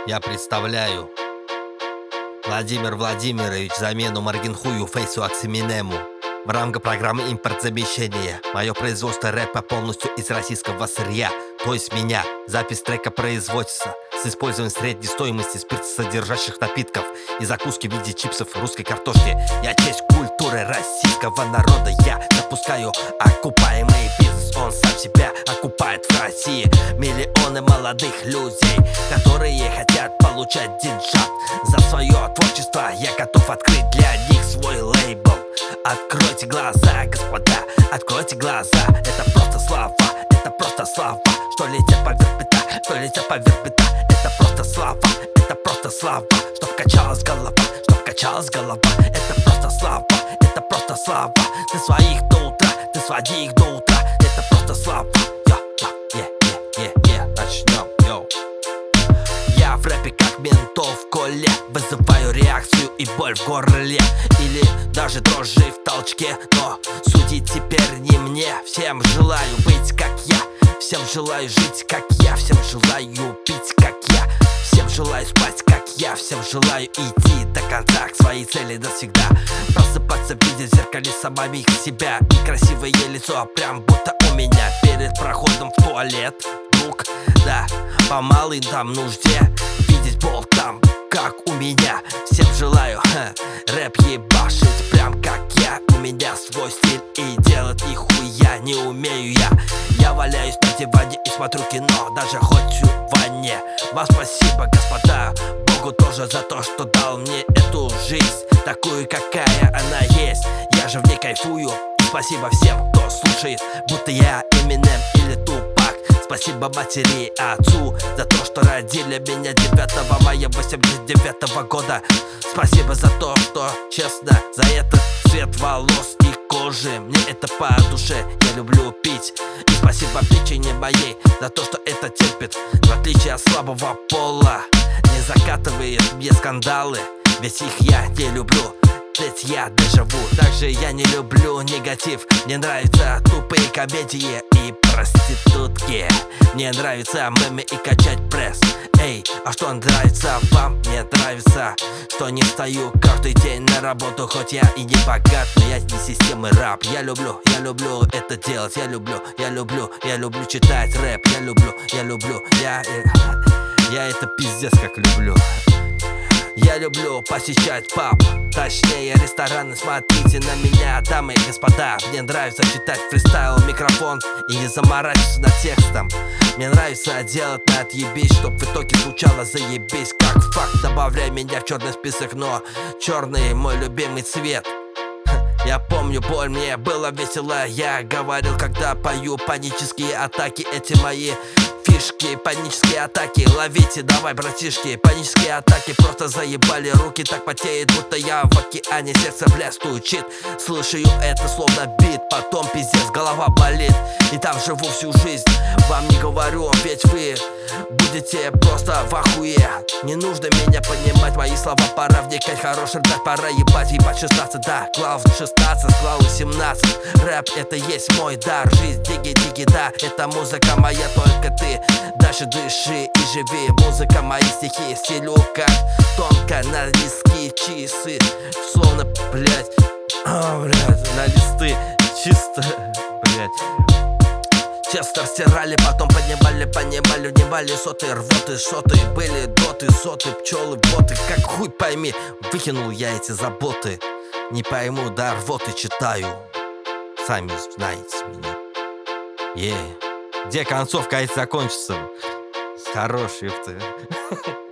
Я представляю Владимир Владимирович замену Моргенхую, Фейсу, Оксиминему. В рамках программы импортзамещения мое производство рэпа полностью из российского сырья, то есть меня. Запись трека производится с использованием средней стоимости спиртосодержащих напитков и закуски в виде чипсов русской картошки. Я часть культуры российского народа. Я запускаю окупаемый бизнес, он сам себя окупает в России. Миллионы молодых людей, которые хотят получать деньжат за свое творчество. Я готов открыть для них свой лейбл. Откройте глаза, господа, откройте глаза. Это просто слова, это просто слова, что летят поверх бета, что летят поверх бета. Это просто слова, это просто слова, чтоб качалась голова, чтоб качалась голова. Это просто слова, это просто слова. Ты своих до утра, ты своих до утра. Это просто слова. Начнем, йоу. Я в рэпе как ментол в коле, вызываю реакцию и боль в горле, или даже дрожжи в толчке. Но судить теперь не мне. Всем желаю быть как я, всем желаю жить как я, всем желаю пить как я, всем желаю спать как я, всем желаю идти до конца к своей цели навсегда. Просыпаться, видя в зеркале самих себя, и красивое лицо прям будто у меня перед проходом в туалет. Да, по малой там нужде видеть бол там, как у меня. Всем желаю рэп ебашить прям как я. У меня свой стиль и делать нихуя не умею я. Я валяюсь на диване и смотрю кино, даже хоть в ванне. Вам спасибо, господа, Богу тоже за то, что дал мне эту жизнь, такую, какая она есть. Я же в ней кайфую. И спасибо всем, кто слушает, будто я Эминем или Тупак. Спасибо матери и отцу за то, что родили меня 9 мая 89 года. Спасибо за то, что честно, за этот цвет волос и кожи. Мне это по душе, я люблю пить. И спасибо печени моей за то, что это терпит, в отличие от слабого пола. Не закатывает мне скандалы, ведь их я не люблю. Ведь я дежавю. Также я не люблю негатив. Мне нравятся тупые комедии и проститутки. Мне нравится мемы и качать пресс. Эй, а что нравится вам? Мне нравится, что не встаю каждый день на работу. Хоть я и не богат, но я не системы раб. Я люблю это делать. Я люблю читать рэп. Я это пиздец как люблю. Я люблю посещать паб, точнее рестораны. Смотрите на меня, дамы и господа. Мне нравится читать фристайл, микрофон и не заморачиваться над текстом. Мне нравится делать на отъебись, чтоб в итоге звучало заебись. Как факт, добавляй меня в черный список, но черный мой любимый цвет. Я помню боль, мне было весело. Я говорил, когда пою панические атаки. Эти мои фишки, панические атаки. Ловите, давай, братишки. Панические атаки просто заебали. Руки так потеют, будто я в океане. Сердце бля стучит. Слушаю это словно бит. Потом пиздец, голова болит. И там живу всю жизнь. Вам не говорю, ведь вы будете просто в ахуе. Не нужно меня понимать, мои слова пора вникать. Хороший рэп, пора ебать 16, да. Глав 16, глав 17. Рэп это есть мой дар. Жизнь, диги, да. Это музыка моя, только ты дальше дыши и живи. Музыка, мои стихи, стилю как тонко на листки часы. Словно, блять, на листы чисто, блять. Часто стирали, потом поднимали, внимали соты, рвоты, шоты. Были доты, соты, пчелы, боты. Как хуй пойми, выкинул я эти заботы. Не пойму, да рвоты читаю. Сами знаете меня. Где концовка эта закончится? Хороший ты.